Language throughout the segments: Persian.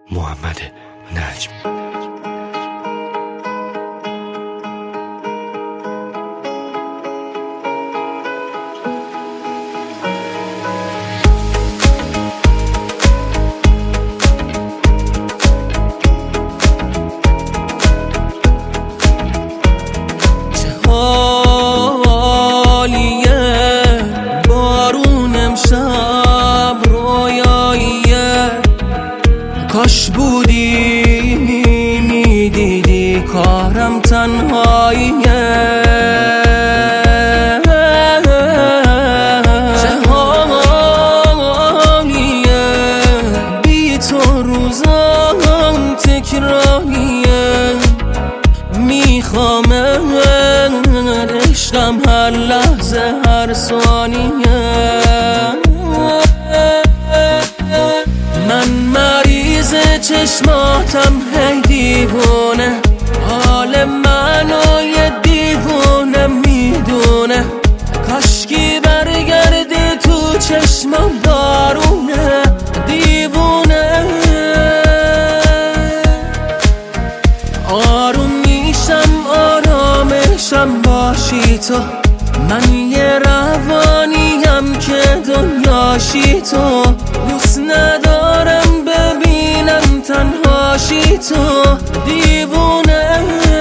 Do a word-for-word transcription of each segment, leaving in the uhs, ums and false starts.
محمد نجم. کاش بودی میدیدی کارم تنهاییه، چه حالیه بی تو روزام تکراریه، میخوام عشقم هر لحظه هر ثانیه. من مریض چشماتم هی دیوونه، حال منو یه دیوونه میدونه، کاشکی برگردی تو چشمم دارونه دیوونه. آروم میشم آرامشم باشی تو، من یه روانیم که دنیاشی تو، دوست ندارم ببینم تنهاشی تو دیوونه.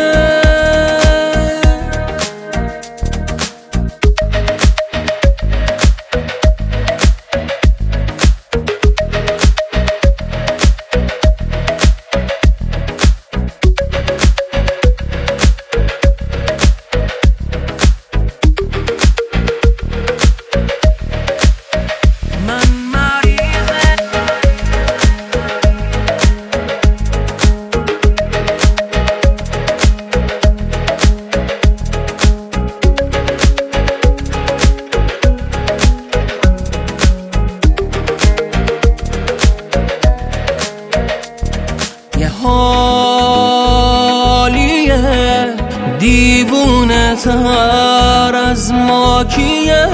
حالیه دیوونه تر از ما کیه،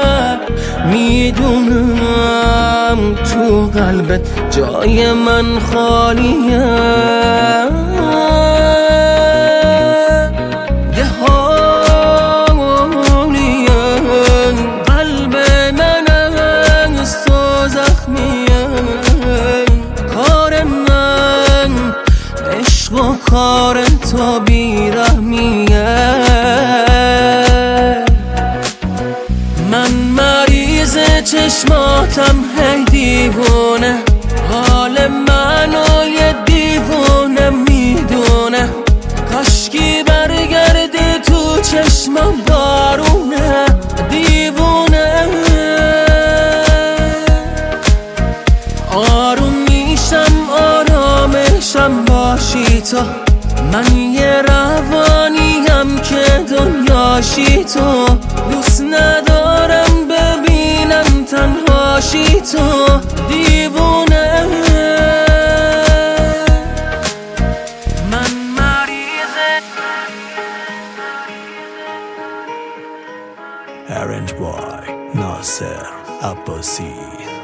میدونم تو قلبت جای من خالیه. یه حالیه قلب من از تو زخمیه، کار من عشق و کار تو بیرحمیه. من مریض چشماتم هی دیوونه، حال منو یه دیوونه میدونه، کاشکی برگردی تو چشمم دارونه دیوونه. آروم میشم آرامشم باشی تو، من یه روانیم که دنیاشی تو، دوست ندارم ببینم تنهاشی تو دیوونه. من مریض Arranged by ناصر عباسی.